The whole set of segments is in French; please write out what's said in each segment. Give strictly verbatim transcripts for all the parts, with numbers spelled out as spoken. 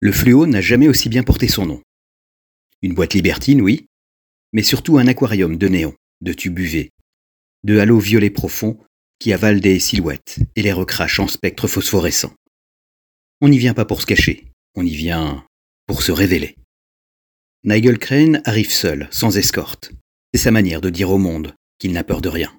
Le fluo n'a jamais aussi bien porté son nom. Une boîte libertine, oui, mais surtout un aquarium de néons, de tubes U V, de halos violets profonds qui avalent des silhouettes et les recrachent en spectres phosphorescents. On n'y vient pas pour se cacher, on y vient pour se révéler. Nigel Crane arrive seul, sans escorte. C'est sa manière de dire au monde qu'il n'a peur de rien.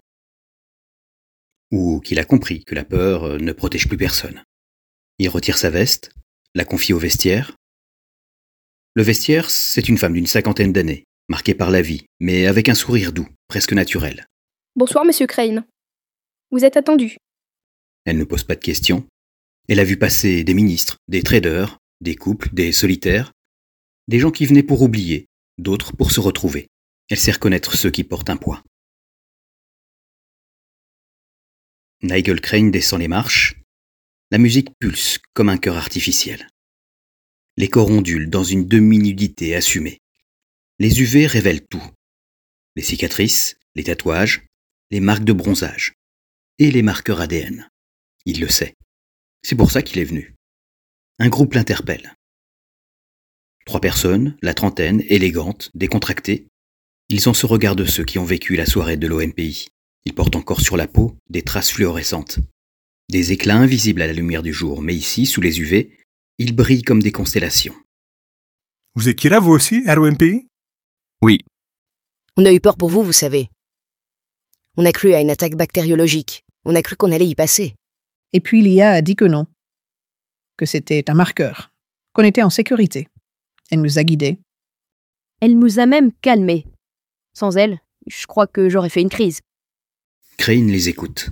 Ou qu'il a compris que la peur ne protège plus personne. Il retire sa veste, la confie au vestiaire. Le vestiaire, c'est une femme d'une cinquantaine d'années, marquée par la vie, mais avec un sourire doux, presque naturel. Bonsoir, monsieur Crane. Vous êtes attendu. Elle ne pose pas de questions. Elle a vu passer des ministres, des traders, des couples, des solitaires, des gens qui venaient pour oublier, d'autres pour se retrouver. Elle sait reconnaître ceux qui portent un poids. Nigel Crane descend les marches. La musique pulse comme un cœur artificiel. Les corps ondulent dans une demi-nudité assumée. Les U V révèlent tout. Les cicatrices, les tatouages, les marques de bronzage et les marqueurs A D N. Il le sait. C'est pour ça qu'il est venu. Un groupe l'interpelle. Trois personnes, la trentaine, élégantes, décontractées. Ils ont ce regard de ceux qui ont vécu la soirée de l'O M P I. Ils portent encore sur la peau des traces fluorescentes. Des éclats invisibles à la lumière du jour, mais ici, sous les U V, ils brillent comme des constellations. Vous étiez là, vous aussi, à l'O M P I? Oui. On a eu peur pour vous, vous savez. On a cru à une attaque bactériologique. On a cru qu'on allait y passer. Et puis l'I A a dit que non. Que c'était un marqueur. Qu'on était en sécurité. Elle nous a guidés. Elle nous a même calmés. Sans elle, je crois que j'aurais fait une crise. Crane les écoute.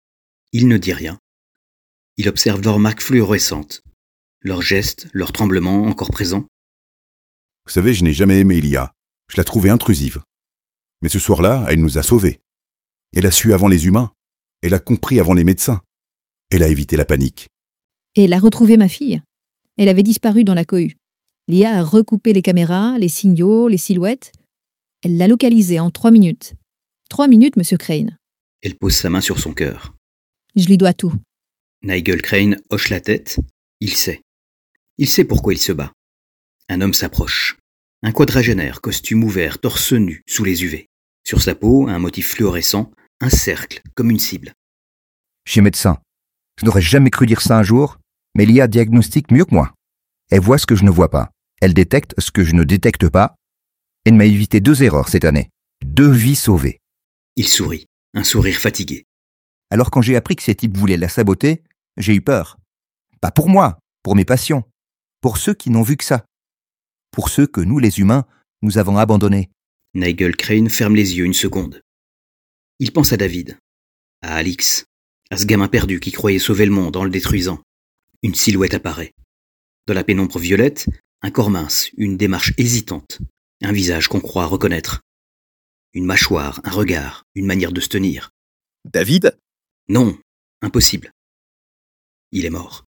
Il ne dit rien. Il observe leurs marques fluorescentes, leurs gestes, leurs tremblements encore présents. Vous savez, je n'ai jamais aimé l'I A. Je la trouvais intrusive. Mais ce soir-là, elle nous a sauvés. Elle a su avant les humains. Elle a compris avant les médecins. Elle a évité la panique. Et elle a retrouvé ma fille. Elle avait disparu dans la cohue. L'I A a recoupé les caméras, les signaux, les silhouettes. Elle l'a localisée en trois minutes. Trois minutes, monsieur Crane. Elle pose sa main sur son cœur. Je lui dois tout. Nigel Crane hoche la tête. Il sait. Il sait pourquoi il se bat. Un homme s'approche. Un quadragénaire, costume ouvert, torse nu, sous les U V. Sur sa peau, un motif fluorescent, un cercle, comme une cible. Je suis médecin. Je n'aurais jamais cru dire ça un jour, mais l'I A diagnostique mieux que moi. Elle voit ce que je ne vois pas. Elle détecte ce que je ne détecte pas. Elle m'a évité deux erreurs cette année. Deux vies sauvées. Il sourit, un sourire fatigué. Alors quand j'ai appris que ces types voulaient la saboter, j'ai eu peur. Pas pour moi, pour mes patients. Pour ceux qui n'ont vu que ça. Pour ceux que nous, les humains, nous avons abandonnés. Nigel Crane ferme les yeux une seconde. Il pense à David, à Alix, à ce gamin perdu qui croyait sauver le monde en le détruisant. Une silhouette apparaît. Dans la pénombre violette, un corps mince, une démarche hésitante, un visage qu'on croit reconnaître. Une mâchoire, un regard, une manière de se tenir. David ? Non, impossible. Il est mort.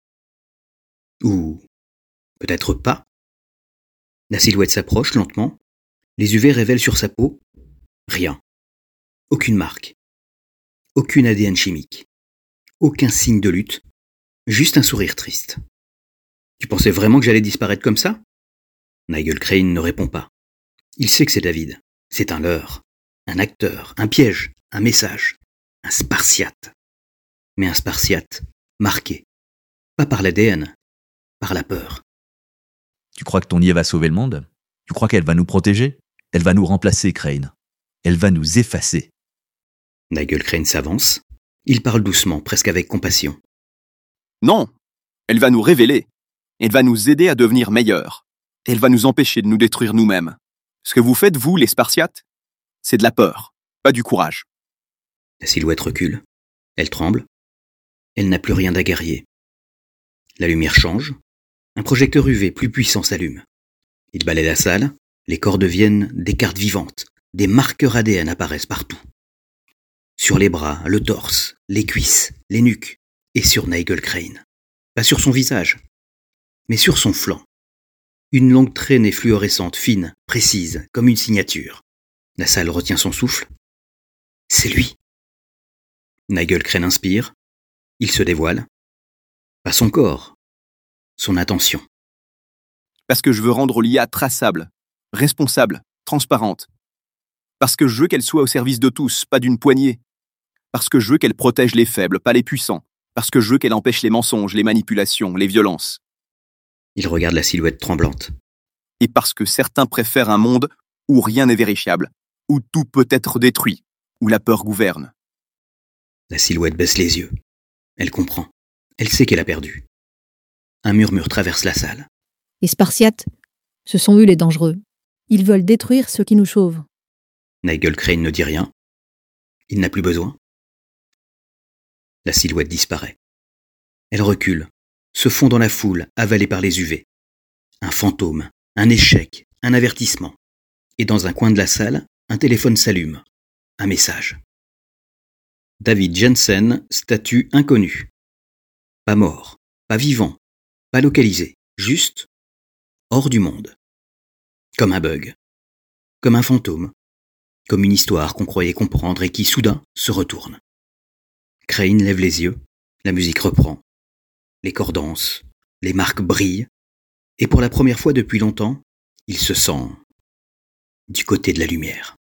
Ou peut-être pas. La silhouette s'approche lentement. Les U V révèlent sur sa peau rien. Aucune marque. Aucune A D N chimique. Aucun signe de lutte. Juste un sourire triste. Tu pensais vraiment que j'allais disparaître comme ça ? Nigel Crane ne répond pas. Il sait que c'est David. C'est un leurre. Un acteur. Un piège. Un message. Un spartiate. Mais un spartiate marqué. Pas par l'A D N. Par la peur. Tu crois que ton I A va sauver le monde ? Tu crois qu'elle va nous protéger ? Elle va nous remplacer, Crane. Elle va nous effacer. Nigel Crane s'avance. Il parle doucement, presque avec compassion. Non, elle va nous révéler. Elle va nous aider à devenir meilleurs. Elle va nous empêcher de nous détruire nous-mêmes. Ce que vous faites, vous, les Spartiates, c'est de la peur, pas du courage. La silhouette recule. Elle tremble. Elle n'a plus rien d'aguerrier. La lumière change. Un projecteur U V plus puissant s'allume. Il balaie la salle. Les corps deviennent des cartes vivantes. Des marqueurs A D N apparaissent partout. Sur les bras, le torse, les cuisses, les nuques, et sur Nigel Crane. Pas sur son visage, mais sur son flanc. Une longue traînée fluorescente, fine, précise, comme une signature. La salle retient son souffle. C'est lui. Nigel Crane inspire. Il se dévoile. Pas son corps, son intention. Parce que je veux rendre l'I A traçable, responsable, transparente. Parce que je veux qu'elle soit au service de tous, pas d'une poignée. Parce que je veux qu'elle protège les faibles, pas les puissants. Parce que je veux qu'elle empêche les mensonges, les manipulations, les violences. Il regarde la silhouette tremblante. Et parce que certains préfèrent un monde où rien n'est vérifiable, où tout peut être détruit, où la peur gouverne. La silhouette baisse les yeux. Elle comprend. Elle sait qu'elle a perdu. Un murmure traverse la salle. Les Spartiates, ce sont eux les dangereux. Ils veulent détruire ce qui nous sauve. Nigel Crane ne dit rien. Il n'a plus besoin. La silhouette disparaît. Elle recule, se fond dans la foule, avalée par les U V. Un fantôme, un échec, un avertissement. Et dans un coin de la salle, un téléphone s'allume. Un message. David Jensen, statut inconnu. Pas mort, pas vivant, pas localisé, juste hors du monde. Comme un bug, comme un fantôme, comme une histoire qu'on croyait comprendre et qui soudain se retourne. Crane lève les yeux, la musique reprend. Les corps dansent, les marques brillent, et pour la première fois depuis longtemps, il se sent du côté de la lumière.